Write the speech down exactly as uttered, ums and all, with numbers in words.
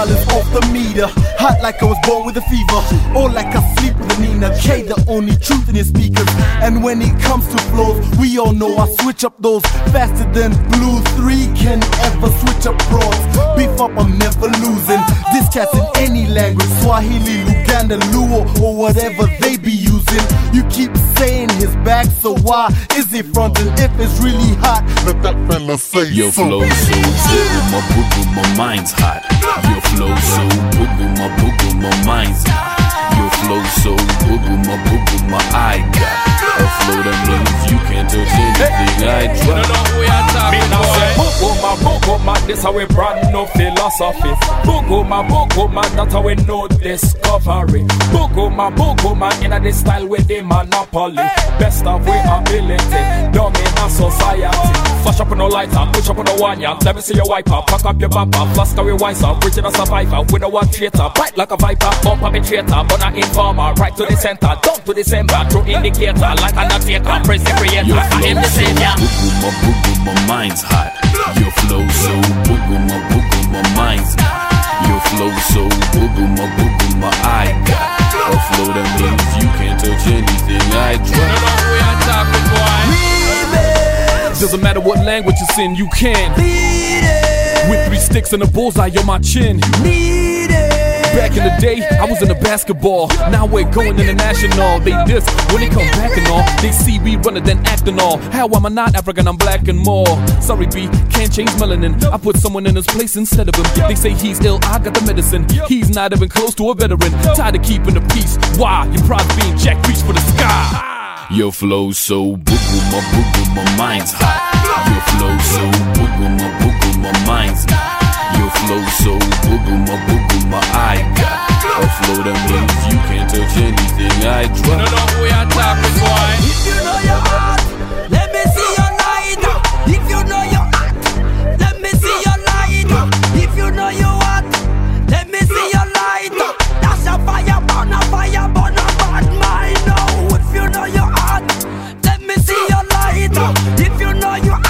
dollars off the meter. Hot like I was born with a fever, or like I sleep with a Nina K, the only truth in his speakers. And when it comes to flows, we all know I switch up those faster than Blue three can ever switch up broads. Beef up, I'm never losing. This cat's in any language, Swahili, Luganda, Luo, or whatever they be using. You keep saying his back, so why is he frontin'? If it's really hot, let that fella say your so. flow so boo, my boo boo, my mind's hot. Your flow so boo boo, my boo boo, my mind's hot. Your flow so boo boo, my boo boo, my eye got a flow that means you can't touch anything I try. You know we are talking about Bogo ma, Bogo ma, this how we brand no philosophy. Bogo ma, Bogo ma, that's how we know discovery. Bogo ma, Bogo ma, in a this style with the monopoly. Best of we ability, dumb in a society. Flash up on no lighter, push up on the one ya. Let me see your wiper, pack up your bumper. Flask away wiser, reaching a survivor. We don't want traitor, bite like a viper. Bump up a traitor, but not informer. Right to the center, down to the center. Through indicator, like an attacker. Praise the creator, I am the savior. Boo my boo boo, my mind's hot. Your flow so boo boo, my boo boo, my mind's hot. Your flow so boo boo, my boo boo, my eye got a flow that means you can't touch anything I try. You know we are talking, boy. Doesn't matter what language it's in, you can Need it. with three sticks and a bullseye on my chin. Need it. Back in the day, I was into basketball. Now we're going international. They diss when they come back and all. They see we running, then acting all. How am I not African? I'm black and more. Sorry, B, can't change melanin. I put someone in his place instead of him. They say he's ill, I got the medicine. He's not even close to a veteran. Tired of keeping the peace. Why? Your pride's being Jack reach for the sky. Your flow so boo boo, my boo boo, my mind's hot. Your flow so boo boo, my boo boo, my mind's hot. Your flow so boo boo, my boo boo, my eye got a flow that means you can't touch anything I try. You know we are talking, boy. If you know your heart, let me see your light. If you know your heart, let me see your light. If you know your heart, let me see your light. That's a fire, burn a fire, burn a bad mind now. If you know your heart, let me see your light. If you know your